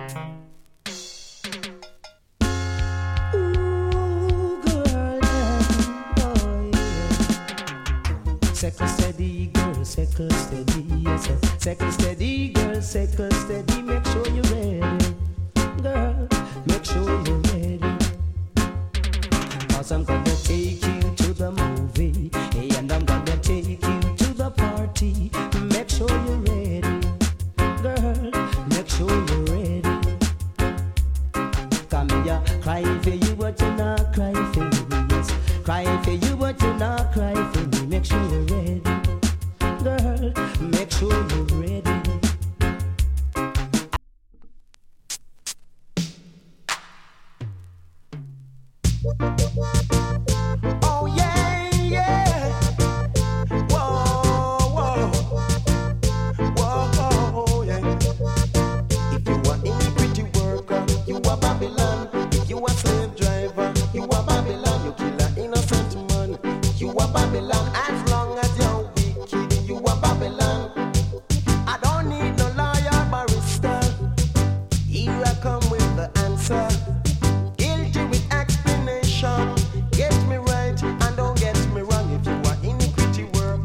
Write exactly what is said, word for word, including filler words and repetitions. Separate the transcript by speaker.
Speaker 1: Ooh, girl, yeah. Oh, yeah. Second steady, girl, second steady, yes. Second steady, girl, second steady. Make sure you're ready, girl. Make sure you're ready. Cause I'm gonna take you